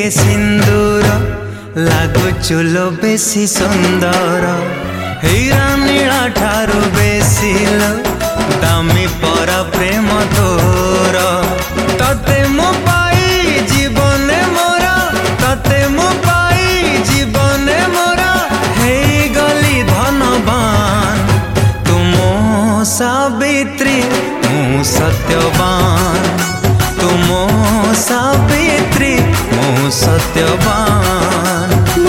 ଟିକେ ସିନ୍ଦୁର लागु चुलो बेसी सुंदर हीरा नीला ठारू बेसी लो दामी पर प्रेम तोर तते मो पाई जीवन मोरा तते मो पाई जीवन मोरा हे गली धनवान तुम सावित्री मु सत्यवान तुम सावित्री मु सत्यवान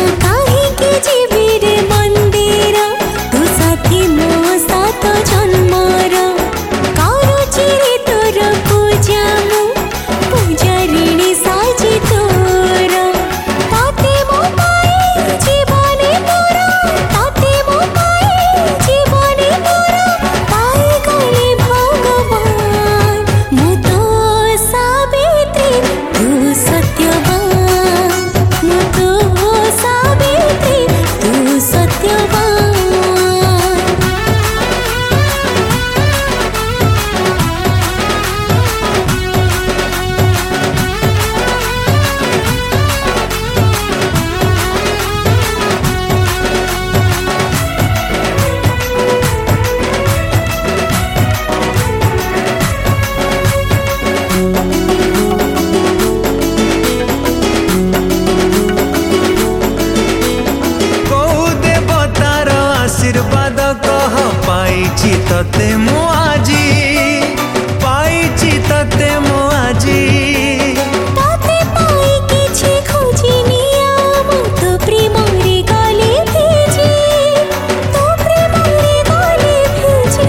आशीर्वाद कह पाइछि तते मु आजी पाइछि तते मु आजी तते पाई किछि खोजिनी मु तो प्रेम रे गले भेजी तो प्रेम रे गले भेजी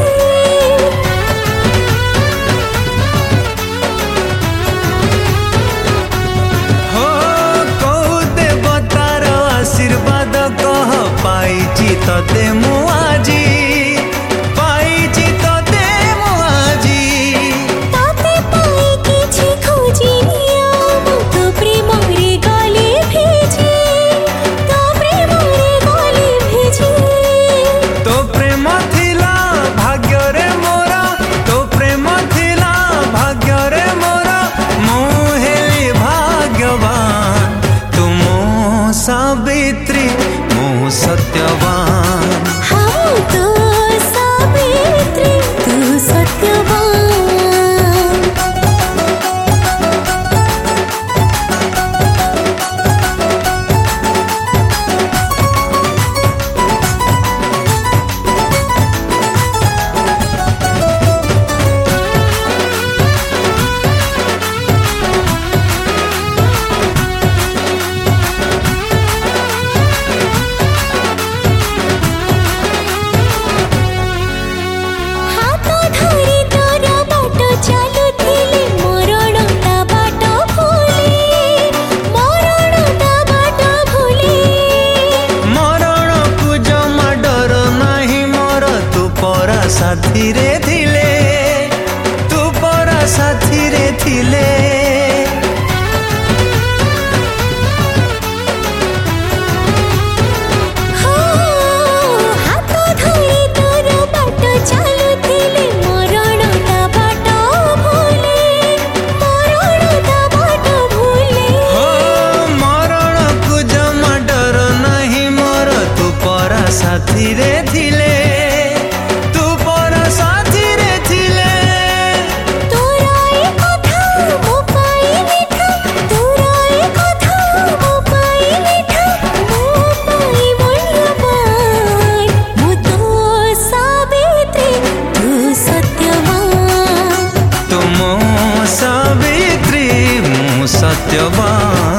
हो कौ देवतार आशीर्वाद कह पाइछि तते मु आजी पाइछि तते मु आजी तते पाई किछि खोजिनी मु तो प्रेम रे गले भेजी तो प्रेम रे गले भेजी तो प्रेम थिला भाग्य रे मोरा तो प्रेम थिला भाग्य रे मोरा मु हेली भाग्यवान तुम सावित्री मु सत्यवान हाँ तो सावित्री तू सत्यवान साथी रे थिले तू परा साथी रे थिले हाथ धरी तोर बाट चालू थिले मरण ता बाट भूले मरण ता बाट भूले हो मरण को जमा डर नहीं मोर तू परा साथी रे थिले सत्यवान।